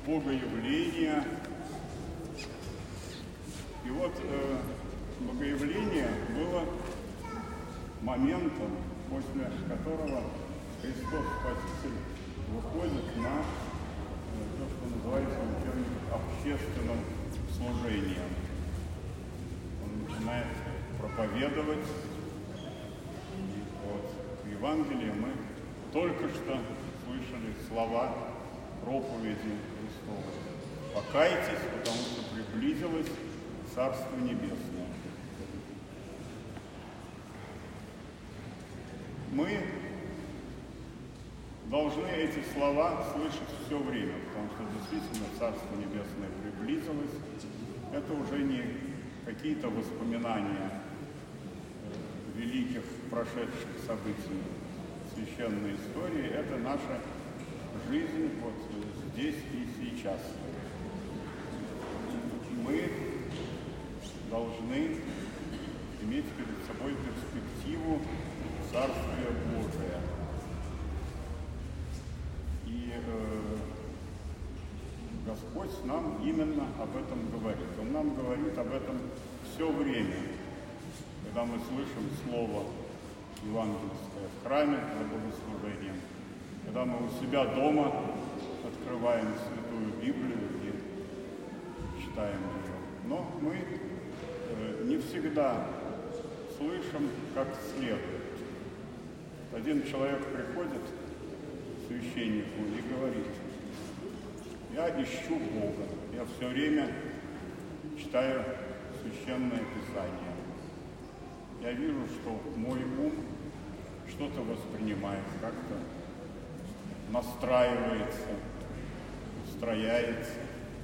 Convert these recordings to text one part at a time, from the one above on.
богоявления. И вот богоявление было моментом, после которого Христос Спаситель выходит на то, что называется общественным служением. Он начинает проповедовать. И вот в Евангелии мы только что слышали слова проповеди Христовой. Покайтесь, потому что приблизилось Царство Небесное. Мы должны эти слова слышать все время, потому что действительно Царство Небесное приблизилось. Это уже не какие-то воспоминания великих прошедших событий священной истории, это наша жизнь вот здесь и сейчас. Мы должны иметь перед собой перспективу Царствия Божия. И Господь нам именно об этом говорит. Он нам говорит об этом все время. Когда мы слышим слово евангельское в храме за богослужением, когда мы у себя дома открываем Святую Библию и читаем ее. Но мы не всегда слышим как следует. Один человек приходит к священнику и говорит: я ищу Бога, я все время читаю Священное Писание. Я вижу, что мой ум что-то воспринимает, как-то настраивается, устрояется.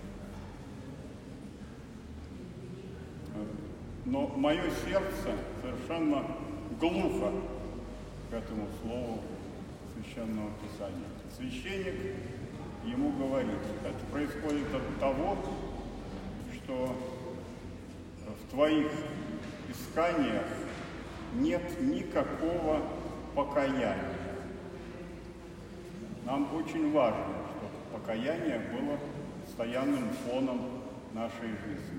Но мое сердце совершенно глухо к этому слову Священного Писания. Священник ему говорит: это происходит от того, что в твоих исканиях нет никакого покаяния. Нам очень важно, чтобы покаяние было постоянным фоном нашей жизни.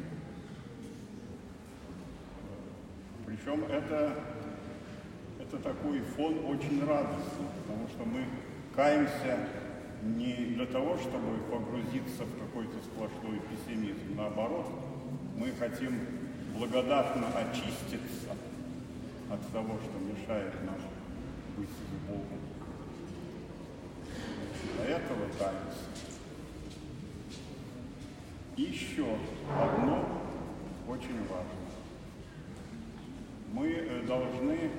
Причем это такой фон очень радостный, потому что мы каемся не для того, чтобы погрузиться в какой-то сплошной пессимизм. Наоборот, мы хотим благодатно очиститься от того, что мешает нам быть с Богом. Для этого каемся. И еще одно очень важно. Мы должны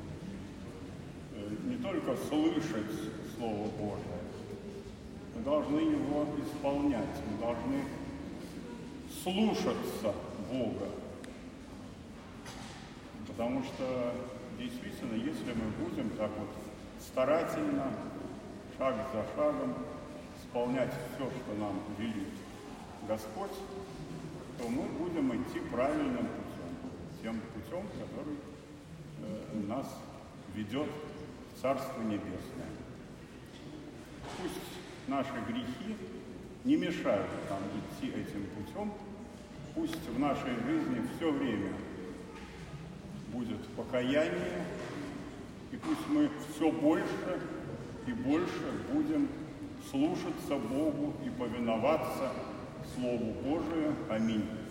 не только слышать Слово Божие, мы должны его исполнять, мы должны слушаться Бога. Потому что действительно, если мы будем так вот старательно, шаг за шагом исполнять все, что нам велит Господь, то мы будем идти правильным путем, тем путем, который нас ведет в Царство Небесное. Пусть наши грехи не мешают нам идти этим путем, пусть в нашей жизни все время будет покаяние, и пусть мы все больше и больше будем слушаться Богу и повиноваться Слову Божию. Аминь.